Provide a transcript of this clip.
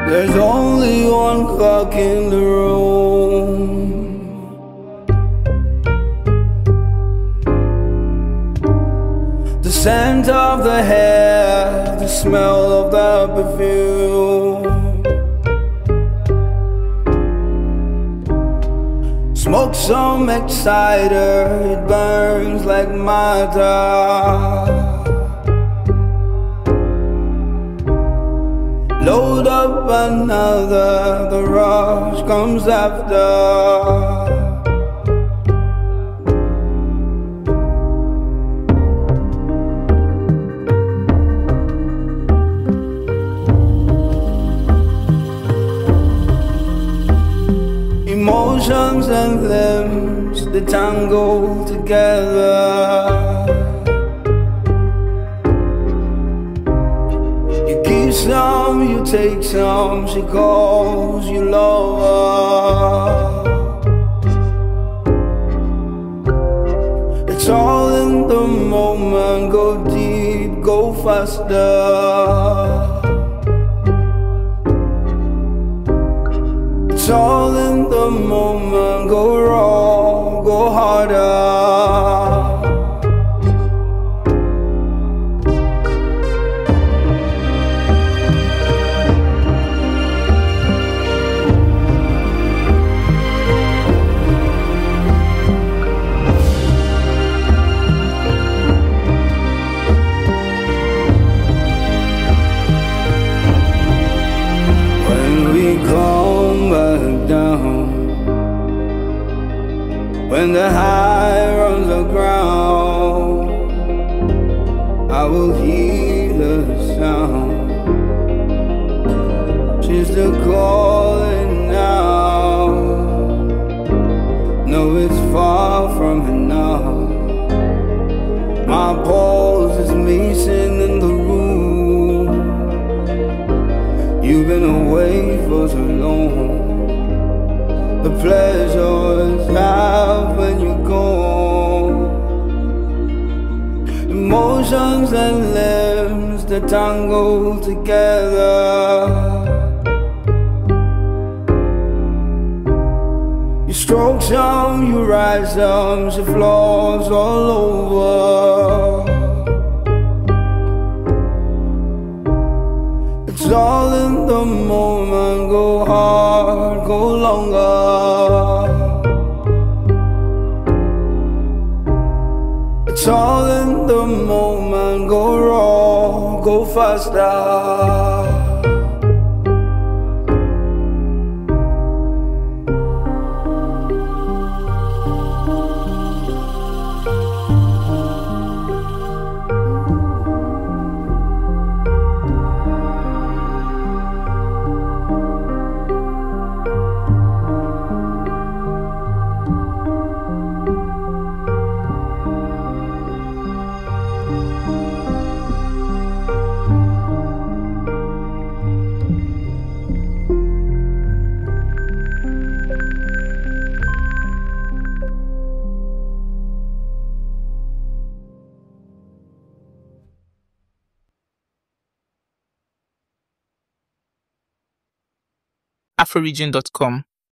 There's only one clock in the room. The scent of the hair, the smell of the perfume. Smoke some exciter, it burns like matter. Load up another, the rush comes after. Emotions and limbs, they tangle together. You give some, you take some, she calls you lover. It's all in the moment, go deep, go faster. It's all in the moment, go raw, go harder. When the high runs aground, I will hear the sound. She's still calling now. No, it's far from enough. My pulse is missing in the room. You've been away for so long. The pleasures have when you're gone. Emotions and limbs, they tangle together. You stroke some, you rise some, she flaws all over. It's all in the moment, go hard, go longer. It's all in the moment, go raw, go faster. Afroregion.com